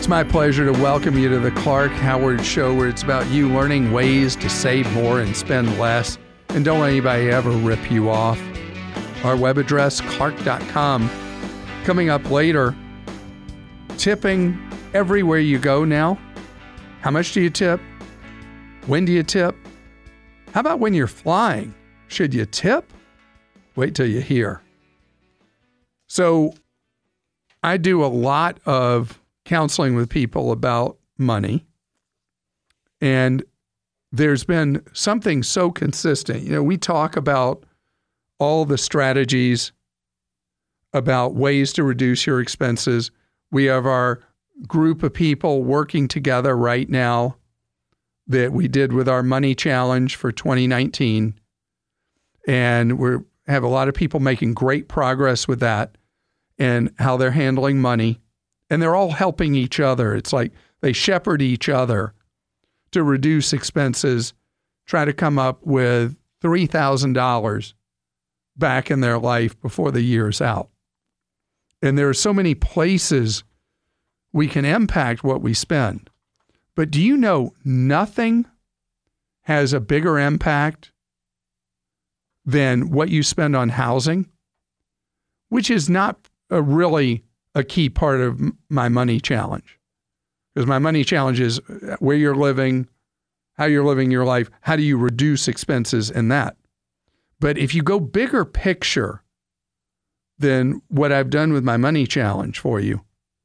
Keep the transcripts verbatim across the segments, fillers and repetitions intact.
It's my pleasure to welcome you to the Clark Howard Show, where it's about you learning ways to save more and spend less, and don't let anybody ever rip you off. Our web address, clark dot com. Coming up later, tipping everywhere you go now. How much do you tip? When do you tip? How about when you're flying? Should you tip? Wait till you hear. So I do a lot of counseling with people about money. And there's been something so consistent. You know, we talk about all the strategies about ways to reduce your expenses. We have our group of people working together right now that we did with our money challenge for twenty nineteen. And we have a lot of people making great progress with that and how they're handling money. And they're all helping each other. It's like they shepherd each other to reduce expenses, try to come up with three thousand dollars back in their life before the year's out. And there are so many places we can impact what we spend. But do you know nothing has a bigger impact than what you spend on housing, which is not a really a key part of my money challenge? Because my money challenge is where you're living, how you're living your life, how do you reduce expenses in that? But if you go bigger picture than what I've done with my money challenge for you,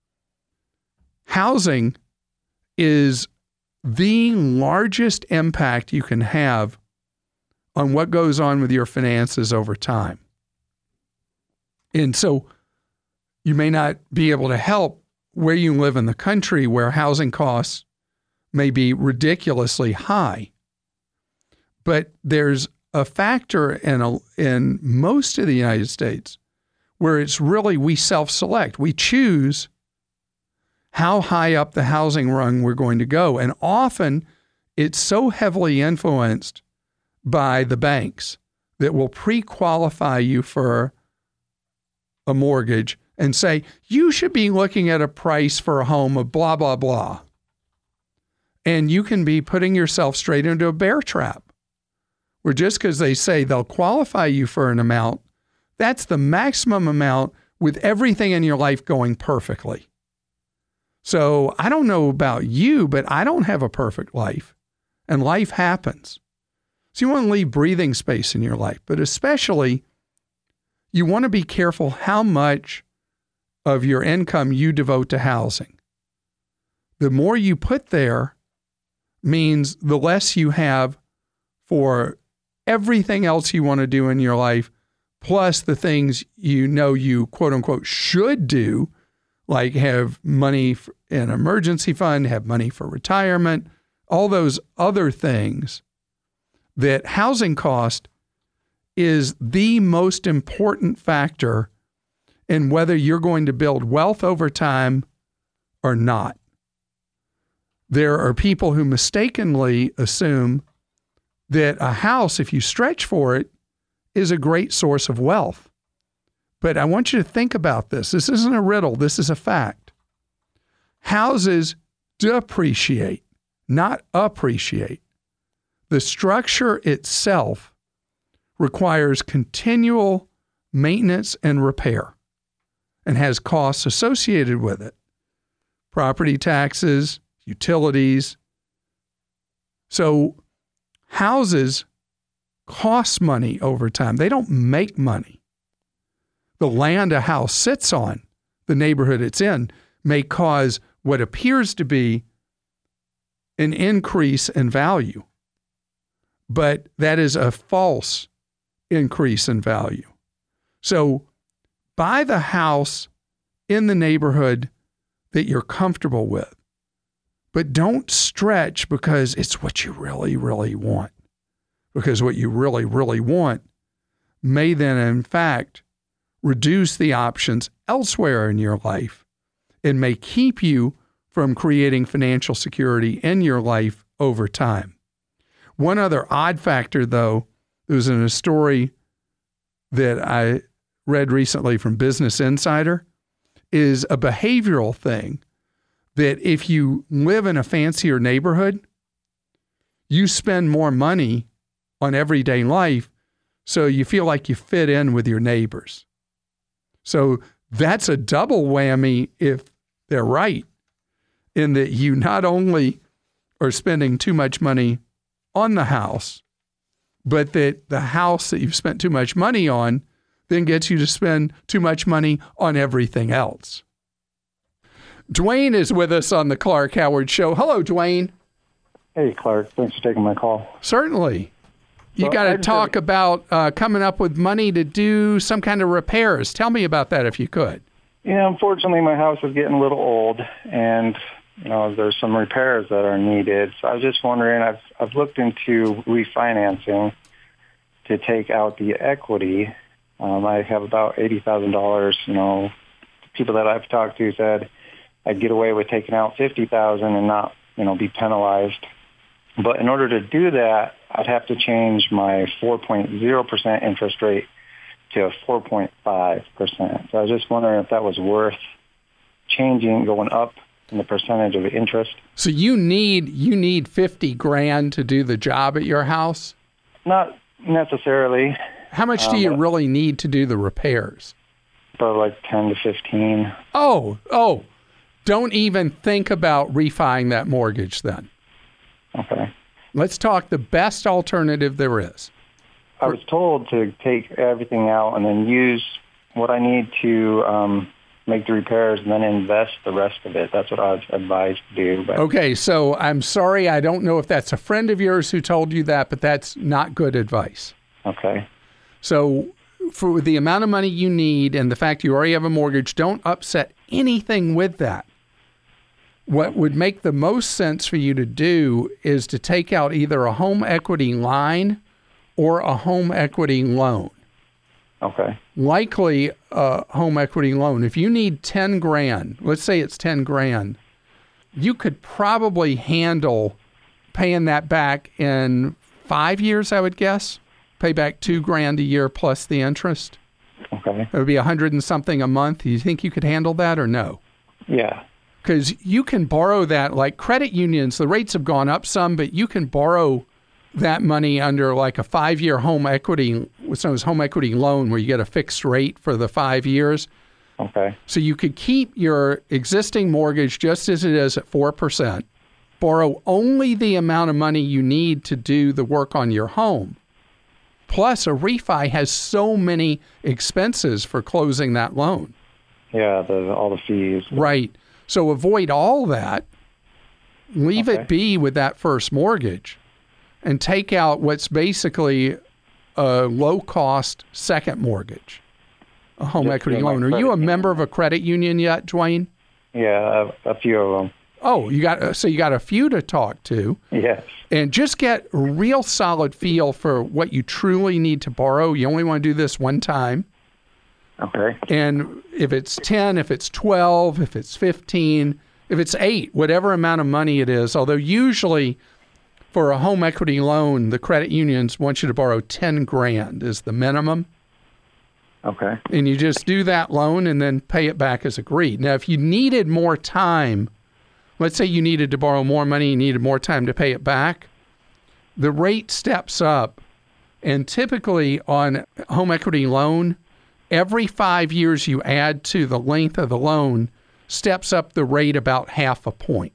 housing is the largest impact you can have on what goes on with your finances over time. And so you may not be able to help where you live in the country, where housing costs may be ridiculously high. But there's a factor in, a, in most of the United States where it's really we self-select. We choose how high up the housing rung we're going to go. And often it's so heavily influenced by the banks that will pre-qualify you for a mortgage and say, you should be looking at a price for a home of blah, blah, blah. And you can be putting yourself straight into a bear trap, where just because they say they'll qualify you for an amount, that's the maximum amount with everything in your life going perfectly. So I don't know about you, but I don't have a perfect life, and life happens. So you want to leave breathing space in your life, but especially you want to be careful how much of your income you devote to housing. The more you put there means the less you have for everything else you want to do in your life, plus the things you know you quote unquote should do, like have money in an emergency fund, have money for retirement, all those other things. That housing cost is the most important factor in whether you're going to build wealth over time or not. There are people who mistakenly assume that a house, if you stretch for it, is a great source of wealth. But I want you to think about this. This isn't a riddle. This is a fact. Houses depreciate, not appreciate. The structure itself requires continual maintenance and repair and has costs associated with it. Property taxes, utilities. So houses cost money over time. They don't make money. The land a house sits on, the neighborhood it's in, may cause what appears to be an increase in value. But that is a false increase in value. So buy the house in the neighborhood that you're comfortable with. But don't stretch because it's what you really, really want. Because what you really, really want may then, in fact, reduce the options elsewhere in your life and may keep you from creating financial security in your life over time. One other odd factor, though, it was in a story that I read recently from Business Insider, is a behavioral thing that if you live in a fancier neighborhood, you spend more money on everyday life, so you feel like you fit in with your neighbors. So that's a double whammy if they're right, in that you not only are spending too much money on the house, but that the house that you've spent too much money on then gets you to spend too much money on everything else. Dwayne is with us on the Clark Howard Show. Hello, Dwayne. Hey, Clark. Thanks for taking my call. Certainly. You So got I to just talk have- about uh, coming up with money to do some kind of repairs. Tell me about that if you could. Yeah, unfortunately, my house is getting a little old, and you know there's some repairs that are needed. So I was just wondering. I've I've looked into refinancing to take out the equity. Um, I have about eighty thousand dollars. You know, people that I've talked to said I'd get away with taking out fifty thousand and not, you know, be penalized. But in order to do that, I'd have to change my four point zero percent interest rate to a four point five percent. So I was just wondering if that was worth changing, going up in the percentage of interest. So you need you need fifty grand to do the job at your house? Not necessarily, How much do Um, you really need to do the repairs? but like ten to fifteen. Oh, oh, don't even think about refining that mortgage then. Okay. Let's talk the best alternative there is. I was told to take everything out and then use what I need to um, make the repairs and then invest the rest of it. That's what I was advised to do. But Okay, so I'm sorry, I don't know if that's a friend of yours who told you that, but that's not good advice. Okay. So for the amount of money you need and the fact you already have a mortgage, don't upset anything with that. What would make the most sense for you to do is to take out either a home equity line or a home equity loan. Okay. Likely a home equity loan. If you need ten grand, let's say it's ten grand, you could probably handle paying that back in five years, I would guess. Pay back two grand a year plus the interest. Okay. It would be a hundred and something a month. Do you think you could handle that or no? Yeah. Because you can borrow that, like credit unions, the rates have gone up some, but you can borrow that money under like a five-year home equity, what's known as home equity loan, where you get a fixed rate for the five years. Okay. So you could keep your existing mortgage just as it is at four percent, borrow only the amount of money you need to do the work on your home. Plus, a refi has so many expenses for closing that loan. Yeah, the, all the fees. Right. So avoid all that. Leave Okay. it be with that first mortgage and take out what's basically a low-cost second mortgage, a home Just equity do my loan. Are credit you a union. member of a credit union yet, Dwayne? Yeah, a, a few of them. Oh, you got so you got a few to talk to. Yes. And just get a real solid feel for what you truly need to borrow. You only want to do this one time. Okay. And if it's ten, if it's twelve, if it's fifteen, if it's eight, whatever amount of money it is, although usually for a home equity loan, the credit unions want you to borrow ten grand is the minimum. Okay. And you just do that loan and then pay it back as agreed. Now, if you needed more time, let's say you needed to borrow more money, you needed more time to pay it back, the rate steps up. And typically on a home equity loan, every five years you add to the length of the loan steps up the rate about half a point.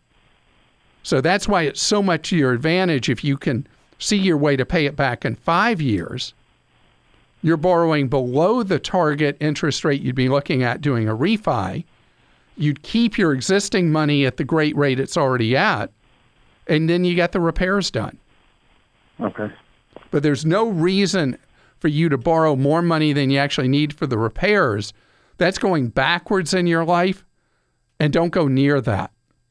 So that's why it's so much to your advantage if you can see your way to pay it back in five years. You're borrowing below the target interest rate you'd be looking at doing a refi. You'd keep your existing money at the great rate it's already at, and then you get the repairs done. Okay. But there's no reason for you to borrow more money than you actually need for the repairs. That's going backwards in your life, and don't go near that.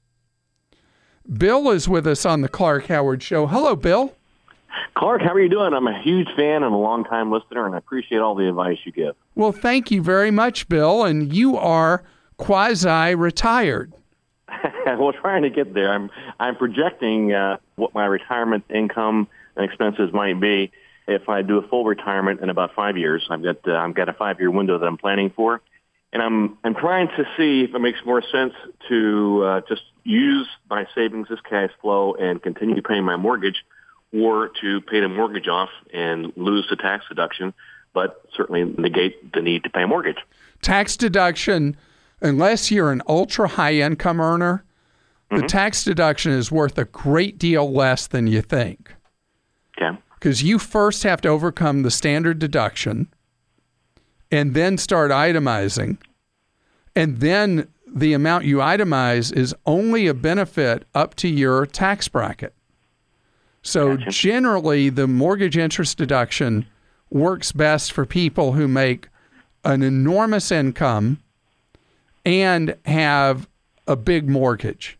Bill is with us on the Clark Howard Show. Hello, Bill. Clark, how are you doing? I'm a huge fan and a long-time listener, and I appreciate all the advice you give. Well, thank you very much, Bill. And you are quasi-retired. Well, trying to get there. I'm I'm projecting uh, what my retirement income and expenses might be if I do a full retirement in about five years. I've got uh, I've got a five-year window that I'm planning for, And I'm I'm trying to see if it makes more sense to uh, just use my savings as cash flow and continue paying my mortgage, or to pay the mortgage off and lose the tax deduction, but certainly negate the need to pay a mortgage. Tax deduction, unless you're an ultra high income earner, mm-hmm. the tax deduction is worth a great deal less than you think. Okay. Because you first have to overcome the standard deduction and then start itemizing. And then the amount you itemize is only a benefit up to your tax bracket. So gotcha. Generally, the mortgage interest deduction works best for people who make an enormous income and have a big mortgage.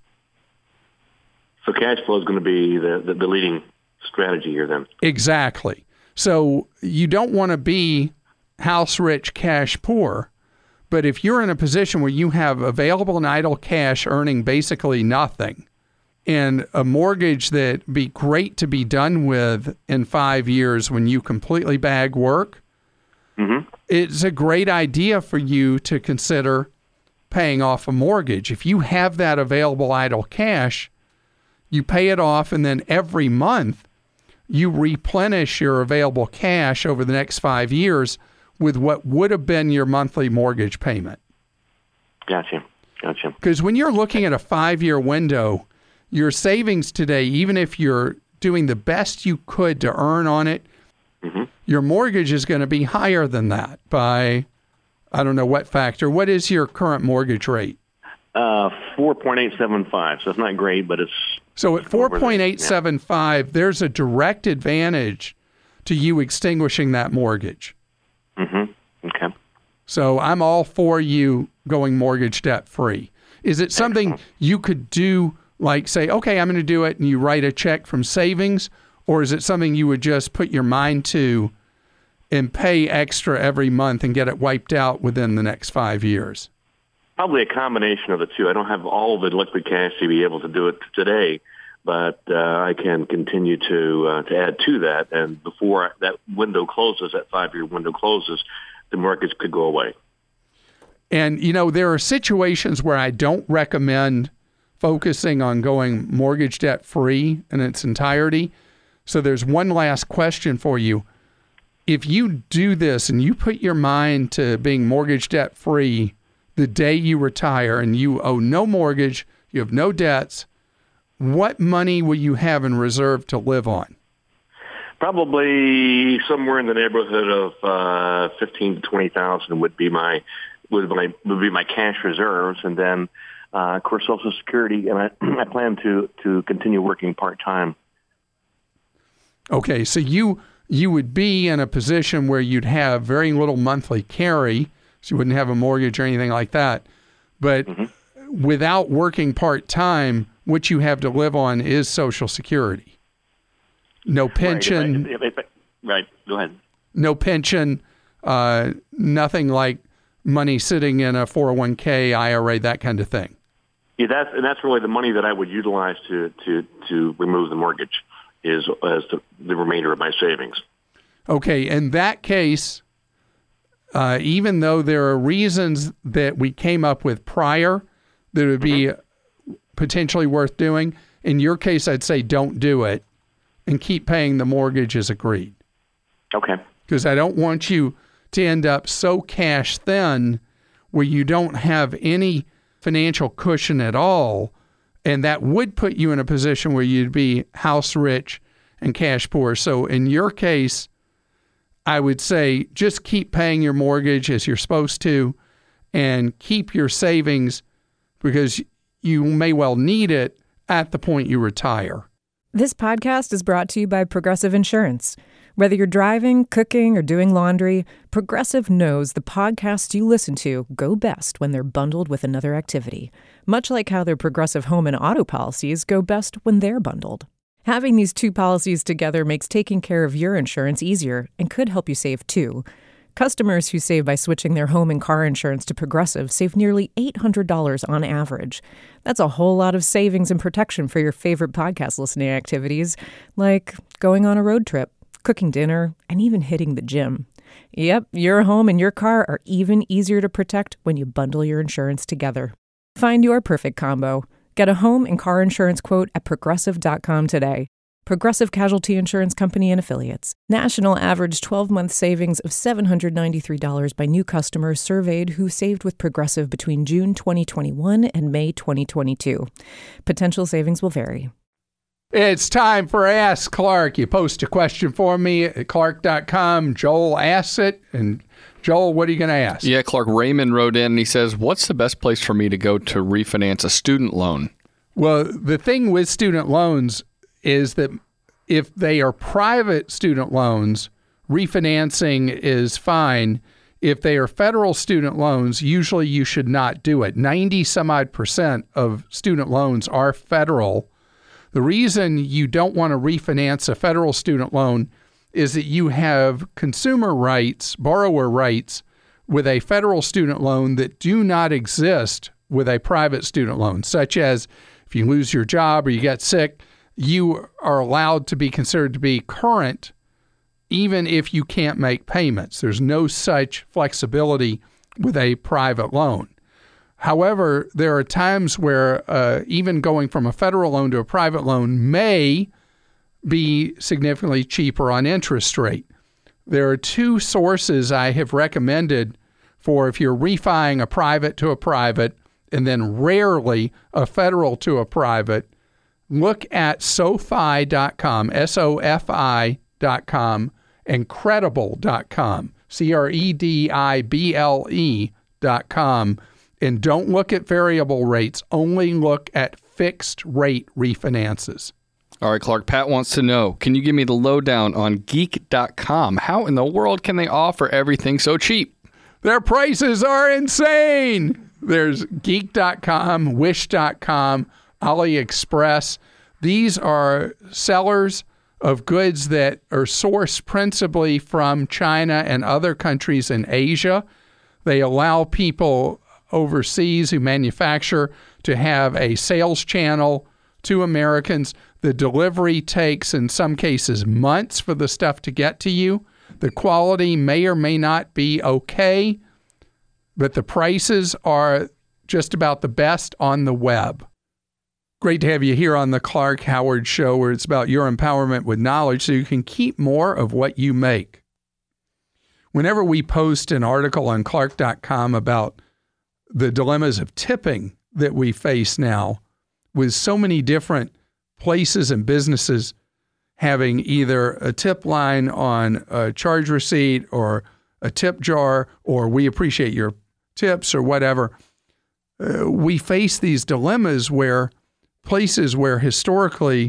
So cash flow is going to be the, the, the leading strategy here then. Exactly. So you don't want to be house rich, cash poor. But if you're in a position where you have available and idle cash earning basically nothing, and a mortgage that be great to be done with in five years when you completely bag work, mm-hmm. it's a great idea for you to consider paying off a mortgage. If you have that available idle cash, you pay it off, and then every month you replenish your available cash over the next five years with what would have been your monthly mortgage payment. Gotcha. Gotcha. Because when you're looking at a five-year window, your savings today, even if you're doing the best you could to earn on it, mm-hmm. your mortgage is going to be higher than that by, I don't know what factor. What is your current mortgage rate? Uh, four point eight seven five. So it's not great, but it's... So at four point eight seven five, yeah. there's a direct advantage to you extinguishing that mortgage. Mm-hmm. Okay. So I'm all for you going mortgage debt free. Is it something Excellent. You could do, like say, okay, I'm going to do it, and you write a check from savings, or is it something you would just put your mind to and pay extra every month and get it wiped out within the next five years? Probably a combination of the two. I don't have all the liquid cash to be able to do it today, but uh, I can continue to uh, to add to that. And before that window closes, that five-year window closes, the mortgage could go away. And, you know, there are situations where I don't recommend focusing on going mortgage debt free in its entirety. So there's one last question for you. If you do this and you put your mind to being mortgage debt free the day you retire and you owe no mortgage, you have no debts, what money will you have in reserve to live on? Probably somewhere in the neighborhood of uh, fifteen to twenty thousand would be my would my would be my cash reserves, and then uh, of course Social Security. And I, I plan to to continue working part time. Okay, so you you would be in a position where you'd have very little monthly carry, so you wouldn't have a mortgage or anything like that. But mm-hmm. without working part time, what you have to live on is Social Security. No pension. Right, if I, if I, right. Go ahead. No pension, uh, nothing like money sitting in a four oh one k, I R A, that kind of thing. Yeah, that's and that's really the money that I would utilize to to, to remove the mortgage is as the, the remainder of my savings. Okay, in that case, uh, even though there are reasons that we came up with prior that would be mm-hmm. potentially worth doing, in your case, I'd say don't do it. And keep paying the mortgage as agreed. Okay. Because I don't want you to end up so cash thin where you don't have any financial cushion at all, and that would put you in a position where you'd be house rich and cash poor. So in your case, I would say just keep paying your mortgage as you're supposed to and keep your savings because you may well need it at the point you retire. This podcast is brought to you by Progressive Insurance. Whether you're driving, cooking, or doing laundry, Progressive knows the podcasts you listen to go best when they're bundled with another activity, much like how their Progressive home and auto policies go best when they're bundled. Having these two policies together makes taking care of your insurance easier and could help you save too. Customers who save by switching their home and car insurance to Progressive save nearly eight hundred dollars on average. That's a whole lot of savings and protection for your favorite podcast listening activities, like going on a road trip, cooking dinner, and even hitting the gym. Yep, your home and your car are even easier to protect when you bundle your insurance together. Find your perfect combo. Get a home and car insurance quote at Progressive dot com today. Progressive Casualty Insurance Company and Affiliates. National average twelve-month savings of seven hundred ninety-three dollars by new customers surveyed who saved with Progressive between June twenty twenty-one and May twenty twenty-two. Potential savings will vary. It's time for Ask Clark. You post a question for me at Clark dot com. Joel asks it. And Joel, what are you going to ask? Yeah, Clark, Raymond wrote in and he says, what's the best place for me to go to refinance a student loan? Well, the thing with student loans is that if they are private student loans, refinancing is fine. If they are federal student loans, usually you should not do it. ninety some odd percent of student loans are federal. The reason you don't want to refinance a federal student loan is that you have consumer rights, borrower rights, with a federal student loan that do not exist with a private student loan, such as if you lose your job or you get sick, you are allowed to be considered to be current even if you can't make payments. There's no such flexibility with a private loan. However, there are times where uh, even going from a federal loan to a private loan may be significantly cheaper on interest rate. There are two sources I have recommended for if you're refining a private to a private and then rarely a federal to a private. Look at SoFi dot com, S O F I dot com, and Credible dot com, C R E D I B L E dot com. And don't look at variable rates. Only look at fixed rate refinances. All right, Clark, Pat wants to know, can you give me the lowdown on Geek dot com? How in the world can they offer everything so cheap? Their prices are insane. There's Geek dot com, Wish dot com, AliExpress. These are sellers of goods that are sourced principally from China and other countries in Asia. They allow people overseas who manufacture to have a sales channel to Americans. The delivery takes, in some cases, months for the stuff to get to you. The quality may or may not be okay, but the prices are just about the best on the web. Great to have you here on the Clark Howard Show, where it's about your empowerment with knowledge so you can keep more of what you make. Whenever we post an article on Clark dot com about the dilemmas of tipping that we face now, with so many different places and businesses having either a tip line on a charge receipt or a tip jar, or we appreciate your tips or whatever, uh, we face these dilemmas where places where historically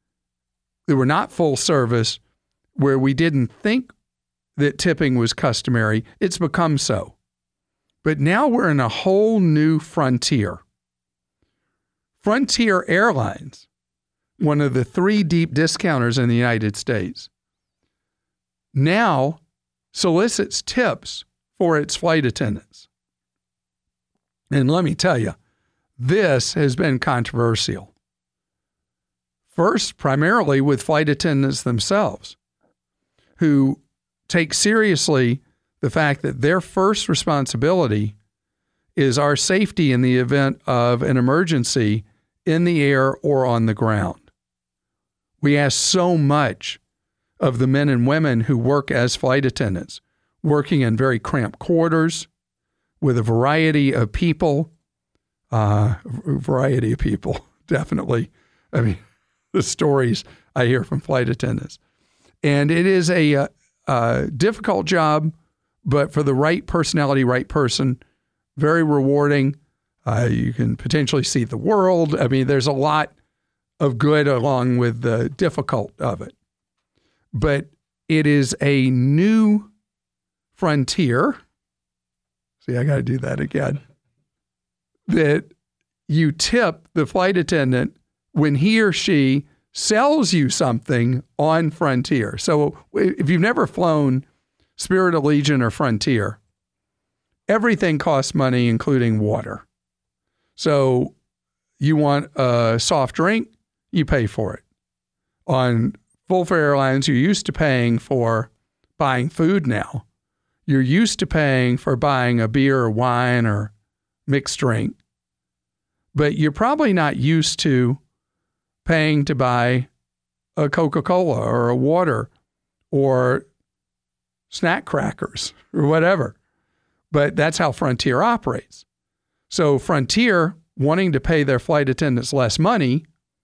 they were not full service, where we didn't think that tipping was customary, it's become so. But now we're in a whole new frontier. Frontier Airlines, one of the three deep discounters in the United States, now solicits tips for its flight attendants. And let me tell you, this has been controversial. First, primarily with flight attendants themselves, who take seriously the fact that their first responsibility is our safety in the event of an emergency in the air or on the ground. We ask so much of the men and women who work as flight attendants, working in very cramped quarters with a variety of people, uh, a variety of people, definitely. I mean, the stories I hear from flight attendants. And it is a, a, a difficult job, but for the right personality, right person, very rewarding. Uh, you can potentially see the world. I mean, there's a lot of good along with the difficult of it. But it is a new frontier. See, I got to do that again. That you tip the flight attendant when he or she sells you something on Frontier. So if you've never flown Spirit, Allegiant, or Frontier, everything costs money, including water. So you want a soft drink, you pay for it. On full fare airlines, you're used to paying for buying food now. you're used to paying for buying a beer or wine or mixed drink, but you're probably not used to paying to buy a Coca-Cola or a water or snack crackers or whatever. But that's how Frontier operates. So Frontier, wanting to pay their flight attendants less money,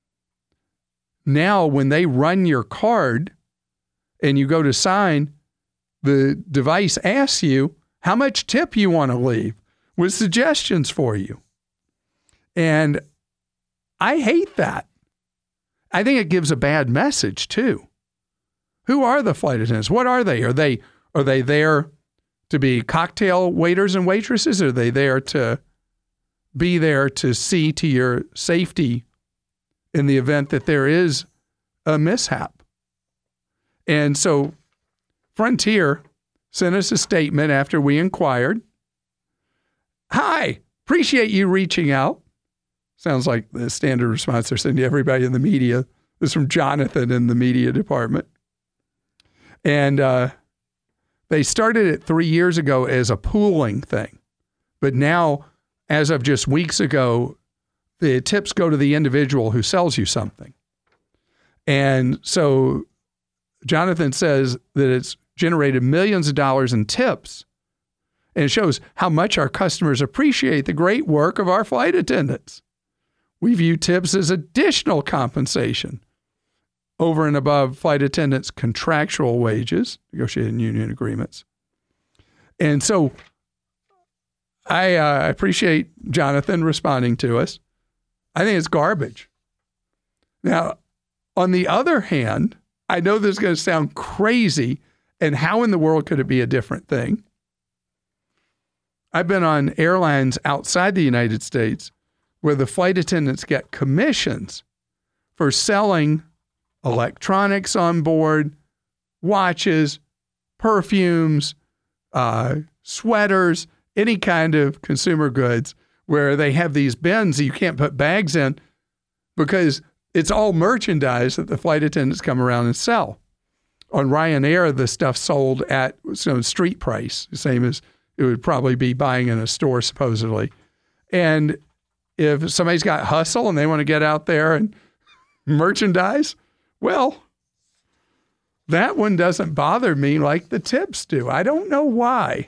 now when they run your card and you go to sign, the device asks you how much tip you want to leave with suggestions for you. And I hate that. I think it gives a bad message too. Who are the flight attendants? What are they? Are they are they there to be cocktail waiters and waitresses? Are they there to be there to see to your safety in the event that there is a mishap? And so Frontier sent us a statement after we inquired. Hi, appreciate you reaching out. Sounds like the standard response they're sending to everybody in the media. This is from Jonathan in the media department. And uh, they started it three years ago as a pooling thing. But now, as of just weeks ago, the tips go to the individual who sells you something. And so Jonathan says that it's generated millions of dollars in tips. And it shows how much our customers appreciate the great work of our flight attendants. We view tips as additional compensation over and above flight attendants' contractual wages, negotiated in union agreements. And so I uh, appreciate Jonathan responding to us. I think it's garbage. Now, on the other hand, I know this is going to sound crazy, and how in the world could it be a different thing? I've been on airlines outside the United States where the flight attendants get commissions for selling electronics on board, watches, perfumes, uh, sweaters, any kind of consumer goods, where they have these bins that you can't put bags in because it's all merchandise that the flight attendants come around and sell. On Ryanair, the stuff sold at you know, street price, the same as it would probably be buying in a store, supposedly. And if somebody's got hustle and they want to get out there and merchandise, well, that one doesn't bother me like the tips do. I don't know why.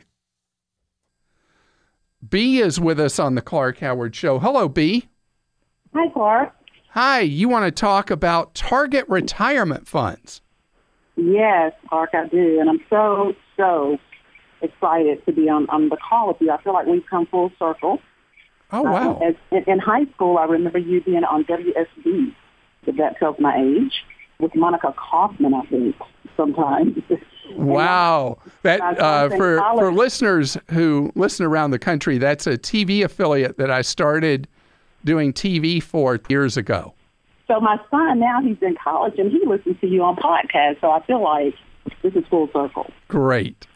B is with us on the Clark Howard Show. Hello, B. Hi, Clark. Hi. You want to talk about target retirement funds? Yes, Clark, I do. And I'm so, so excited to be on, on the call with you. I feel like we've come full circle. Oh, wow. Uh, as, in, in high school, I remember you being on W S B, if that tells my age, with Monica Kaufman, I think, sometimes. Wow. That uh, for for listeners who listen around the country, that's a T V affiliate that I started doing T V for years ago. So my son, now he's in college, and he listens to you on podcasts, so I feel like this is full circle. Great.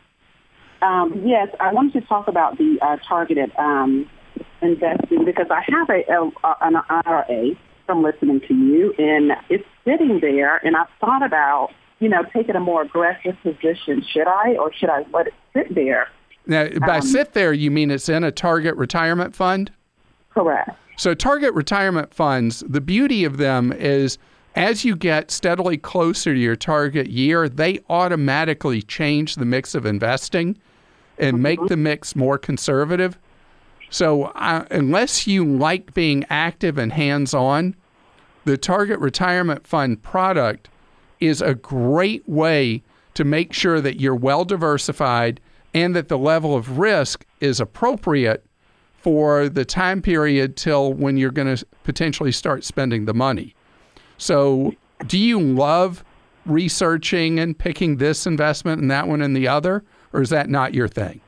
Um, yes, I wanted to talk about the uh, targeted um, investing because I have a, a an I R A from listening to you, and it's sitting there, and I've thought about, you know, taking a more aggressive position. Should I, or should I let it sit there? Now, by Um, sit there, you mean it's in a target retirement fund? Correct. So target retirement funds, the beauty of them is as you get steadily closer to your target year, they automatically change the mix of investing and Mm-hmm. make the mix more conservative. So uh, unless you like being active and hands-on, the target retirement fund product is a great way to make sure that you're well diversified and that the level of risk is appropriate for the time period till when you're going to potentially start spending the money. So do you love researching and picking this investment and that one and the other, or is that not your thing?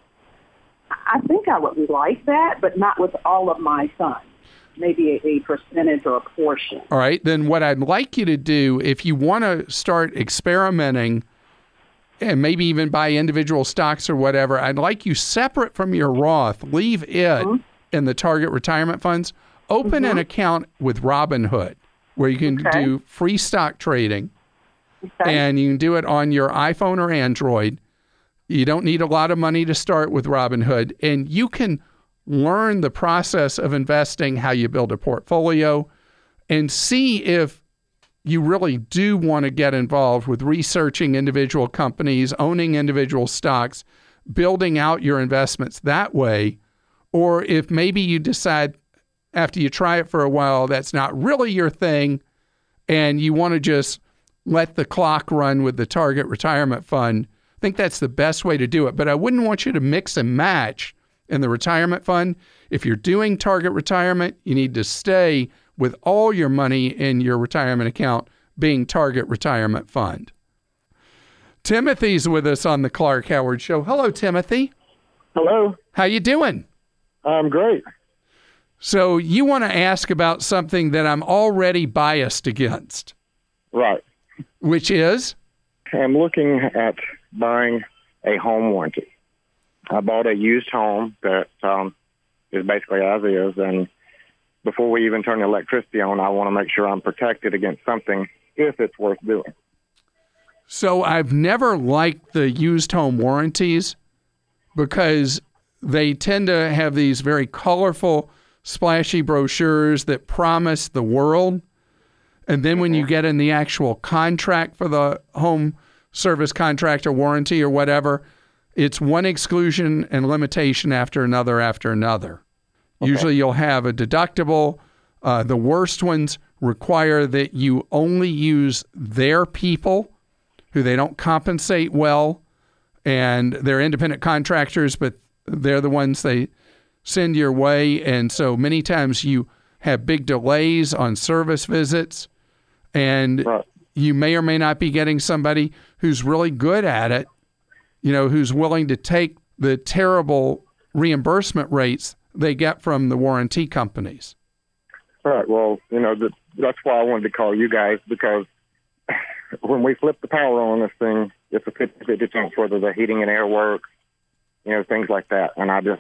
I think I would like that, but not with all of my funds. Maybe a, a percentage or a portion. All right. Then what I'd like you to do, if you want to start experimenting and maybe even buy individual stocks or whatever, I'd like you separate from your Roth, leave it mm-hmm. in the target retirement funds, open mm-hmm. an account with Robinhood where you can okay. do free stock trading okay. and you can do it on your iPhone or Android. You don't need a lot of money to start with Robinhood, and you can learn the process of investing, how you build a portfolio, and see if you really do want to get involved with researching individual companies, owning individual stocks, building out your investments that way, or if maybe you decide after you try it for a while that's not really your thing and you want to just let the clock run with the Target Retirement Fund. I think that's the best way to do it. But I wouldn't want you to mix and match in the retirement fund. If you're doing Target Retirement, you need to stay with all your money in your retirement account being Target Retirement Fund. Timothy's with us on the Clark Howard Show. Hello, Timothy. Hello. How you doing? I'm great. So you want to ask about something that I'm already biased against. Right. Which is? I'm looking at buying a home warranty. I bought a used home that um, is basically as is, and before we even turn the electricity on, I want to make sure I'm protected against something if it's worth doing. So I've never liked the used home warranties because they tend to have these very colorful, splashy brochures that promise the world. And then when you get in the actual contract for the home service contract or warranty or whatever, it's one exclusion and limitation after another after another. Okay. Usually you'll have a deductible. Uh, the worst ones require that you only use their people who they don't compensate well, and they're independent contractors, but they're the ones they send your way. And so many times you have big delays on service visits, and right. you may or may not be getting somebody who's really good at it, you know, who's willing to take the terrible reimbursement rates they get from the warranty companies. All right. Well, you know, that, that's why I wanted to call you guys, because when we flip the power on this thing, it's a fifty-fifty chance whether the heating and air works, you know, things like that. And I just,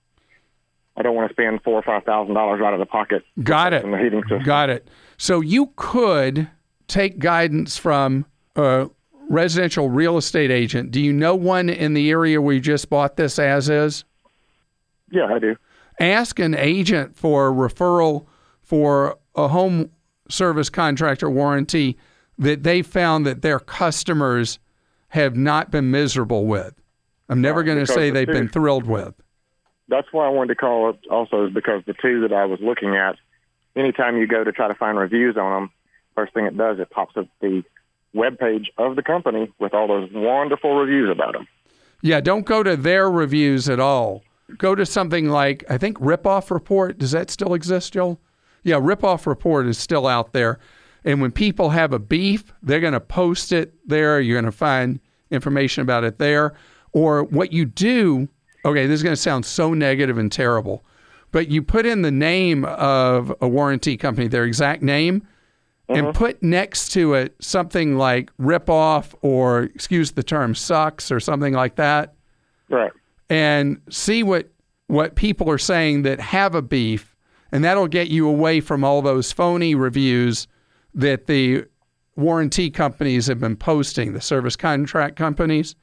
I don't want to spend four or five thousand dollars out of the pocket. Got it. In the heating system. Got it. So you could take guidance from a residential real estate agent. Do you know one in the area where you just bought this as is? Yeah, I do. Ask an agent for a referral for a home service contractor warranty that they found that their customers have not been miserable with. I'm never going to say they've been thrilled with. That's why I wanted to call it also, is because the two that I was looking at, anytime you go to try to find reviews on them, first thing it does, it pops up the webpage of the company with all those wonderful reviews about them. Yeah, don't go to their reviews at all. Go to something like, I think, Ripoff Report. Does that still exist, Joel? Yeah, Ripoff Report is still out there. And when people have a beef, they're going to post it there. You're going to find information about it there. Or what you do, okay, this is going to sound so negative and terrible, but you put in the name of a warranty company, their exact name, mm-hmm. and put next to it something like rip off or, excuse the term, sucks or something like that. Right. And see what what people are saying that have a beef, and that'll get you away from all those phony reviews that the warranty companies have been posting, the service contract companies.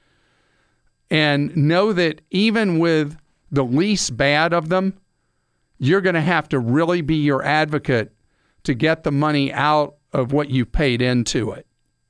And know that even with the least bad of them, you're going to have to really be your advocate to get the money out of what you paid into it.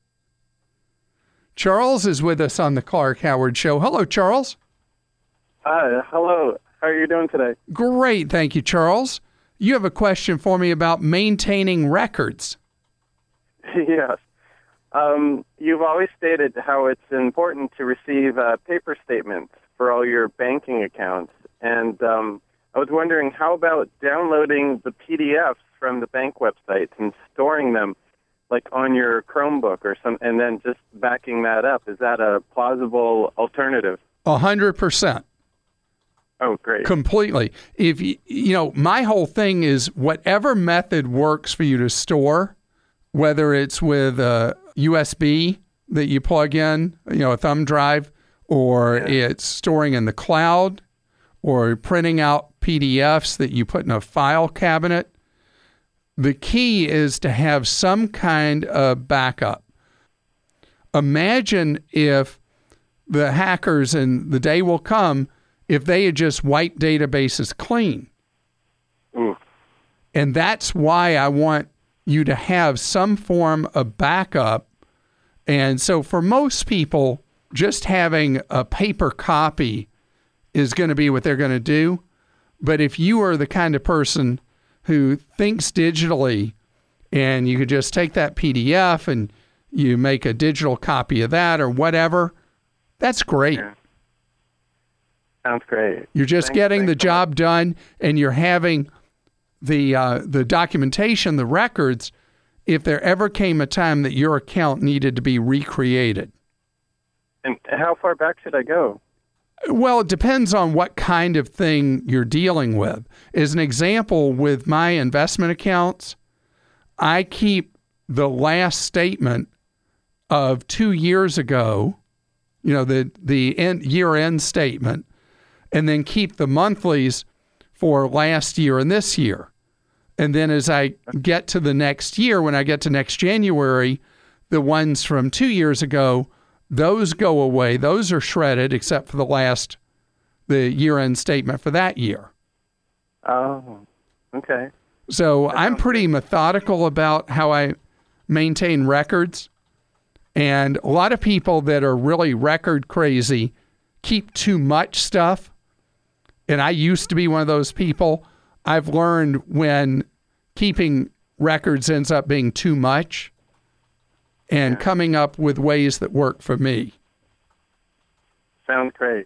Charles is with us on the Clark Howard Show. Hello, Charles. Hi, hello. How are you doing today? Great, thank you, Charles. You have a question for me about maintaining records. Yes. Um, you've always stated how it's important to receive uh, paper statements for all your banking accounts. And um, I was wondering, how about downloading the P D Fs from the bank websites and storing them like on your Chromebook or some, and then just backing that up? Is that a plausible alternative? A hundred percent. Oh, great. Completely. If you, you know, my whole thing is whatever method works for you to store, whether it's with a U S B that you plug in, you know, a thumb drive, or yeah. it's storing in the cloud, or printing out P D Fs that you put in a file cabinet. The key is to have some kind of backup. Imagine if the hackers, and the day will come if they had just wiped databases clean. Ooh. And that's why I want you to have some form of backup. And so for most people, just having a paper copy is going to be what they're going to do. But if you are the kind of person who thinks digitally, and you could just take that P D F and you make a digital copy of that or whatever, that's great. Yeah. Sounds great. You're just Thanks, getting thanks the so job much. done, and you're having the uh, the documentation, the records, if there ever came a time that your account needed to be recreated. And how far back should I go? Well, it depends on what kind of thing you're dealing with. As an example, with my investment accounts, I keep the last statement of two years ago, you know, the, the end, year-end statement, and then keep the monthlies for last year and this year. And then as I get to the next year, when I get to next January, the ones from two years ago, those go away. Those are shredded except for the last, the year-end statement for that year. Oh, okay. So I'm pretty methodical about how I maintain records. And a lot of people that are really record crazy keep too much stuff. And I used to be one of those people. I've learned when keeping records ends up being too much, and coming up with ways that work for me. Sounds great.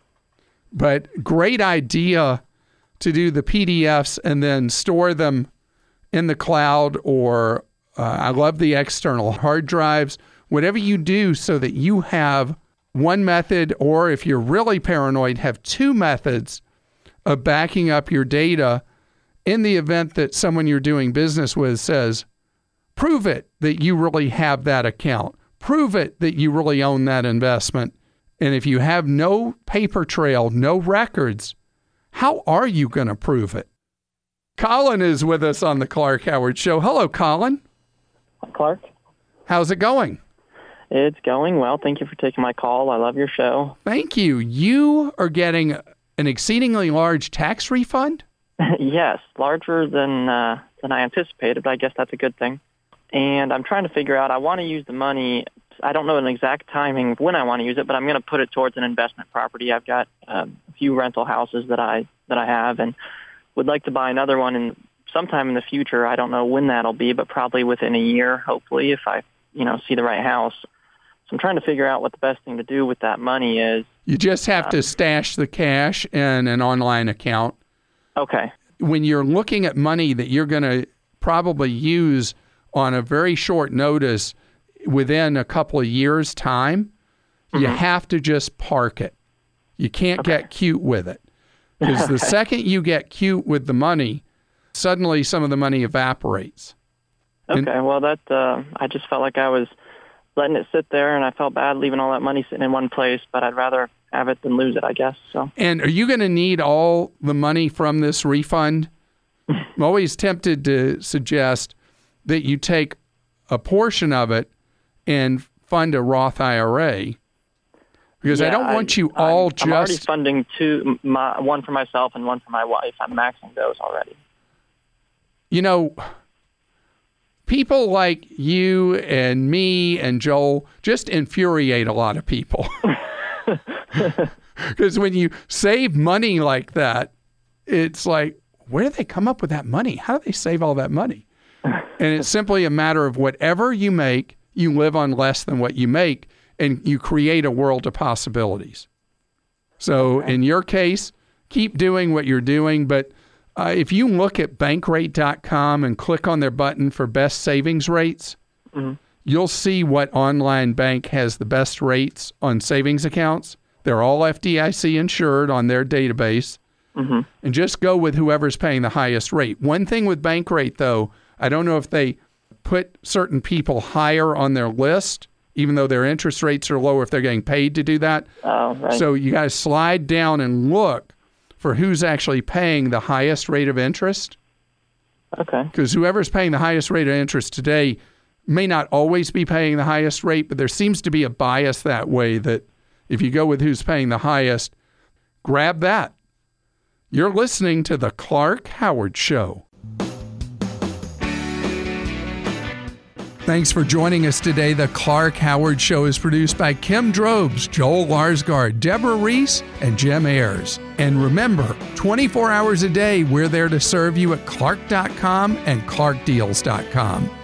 But great idea to do the P D Fs and then store them in the cloud, or uh, I love the external hard drives, whatever you do so that you have one method, or if you're really paranoid, have two methods of backing up your data in the event that someone you're doing business with says, prove it that you really have that account. Prove it that you really own that investment. And if you have no paper trail, no records, how are you going to prove it? Colin is with us on the Clark Howard Show. Hello, Colin. Hi, Clark. How's it going? It's going well. Thank you for taking my call. I love your show. Thank you. You are getting an exceedingly large tax refund? Yes, larger than uh, than I anticipated, but I guess that's a good thing. And I'm trying to figure out, I want to use the money. I don't know an exact timing of when I want to use it, but I'm going to put it towards an investment property. I've got um, a few rental houses that I that I have, and would like to buy another one in sometime in the future. I don't know when that'll be, but probably within a year, hopefully, if I you know see the right house. So I'm trying to figure out what the best thing to do with that money is. You just have um, to stash the cash in an online account. Okay. When you're looking at money that you're going to probably use on a very short notice within a couple of years' time, mm-hmm. you have to just park it. You can't okay. get cute with it. Because okay. the second you get cute with the money, suddenly some of the money evaporates. Okay, and, well, that uh, I just felt like I was letting it sit there, and I felt bad leaving all that money sitting in one place, but I'd rather have it than lose it, I guess. So. And are you going to need all the money from this refund? I'm always tempted to suggest that you take a portion of it and fund a Roth I R A, because yeah, I don't want I, you all I'm, just... I'm already funding two, my, one for myself and one for my wife. I'm maxing those already. You know, people like you and me and Joel just infuriate a lot of people. Because when you save money like that, it's like, where do they come up with that money? How do they save all that money? And it's simply a matter of whatever you make, you live on less than what you make, and you create a world of possibilities. So in your case, keep doing what you're doing. But uh, if you look at bankrate dot com and click on their button for best savings rates, mm-hmm. you'll see what online bank has the best rates on savings accounts. They're all F D I C insured on their database. Mm-hmm. And just go with whoever's paying the highest rate. One thing with Bankrate, though, I don't know if they put certain people higher on their list, even though their interest rates are lower if they're getting paid to do that. Oh, right. So you got to slide down and look for who's actually paying the highest rate of interest. Okay. Because whoever's paying the highest rate of interest today may not always be paying the highest rate, but there seems to be a bias that way that If you go with who's paying the highest, grab that. You're listening to The Clark Howard Show. Thanks for joining us today. The Clark Howard Show is produced by Kim Drobes, Joel Larsgaard, Deborah Reese, and Jim Ayers. And remember, twenty-four hours a day, we're there to serve you at clark dot com and clark deals dot com.